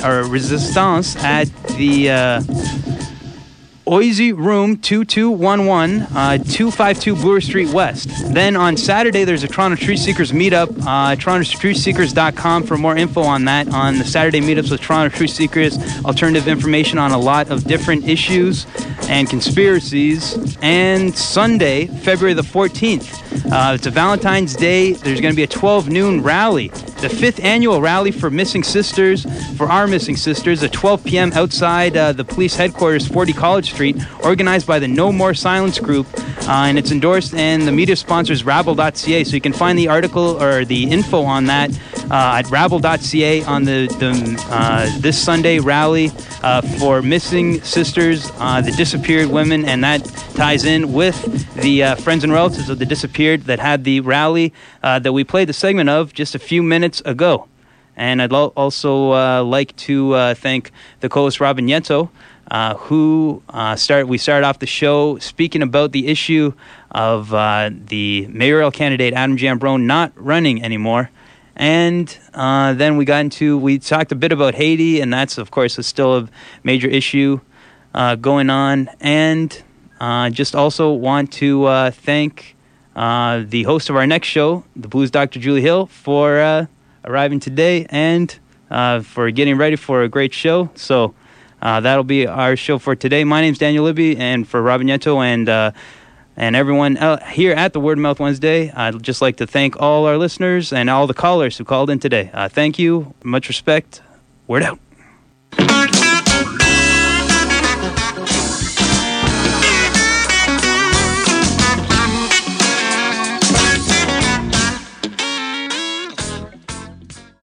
the Oisy Room 2211, 252 Bloor Street West. Then on Saturday, there's a Toronto Truth Seekers meetup. TorontoTruthSeekers.com for more info on that. On the Saturday meetups with Toronto Truth Seekers, alternative information on a lot of different issues and conspiracies. And Sunday, February the 14th, it's a Valentine's Day. There's going to be a 12 noon rally. The 5th annual rally for missing sisters, for our missing sisters, at 12 p.m. outside the police headquarters, 40 College Street, organized by the No More Silence group, and it's endorsed, and the media sponsor is Rabble.ca, so you can find the article or the info on that at Rabble.ca on the this Sunday rally for missing sisters, the disappeared women, and that ties in with the friends and relatives of the disappeared that had the rally that we played the segment of just a few minutes ago. And I'd also like to thank the co-host Robin Nieto, who we started off the show speaking about the issue of the mayoral candidate Adam Giambrone not running anymore. And then we talked a bit about Haiti, and that's, of course, still a major issue going on. And just also want to thank the host of our next show, the Blues Dr. Julie Hill, for arriving today and for getting ready for a great show. So that'll be our show for today. My name's Daniel Libby, and for Robin Nieto and everyone here at the Word of Mouth Wednesday, I'd just like to thank all our listeners and all the callers who called in today. Thank you. Much respect. Word out.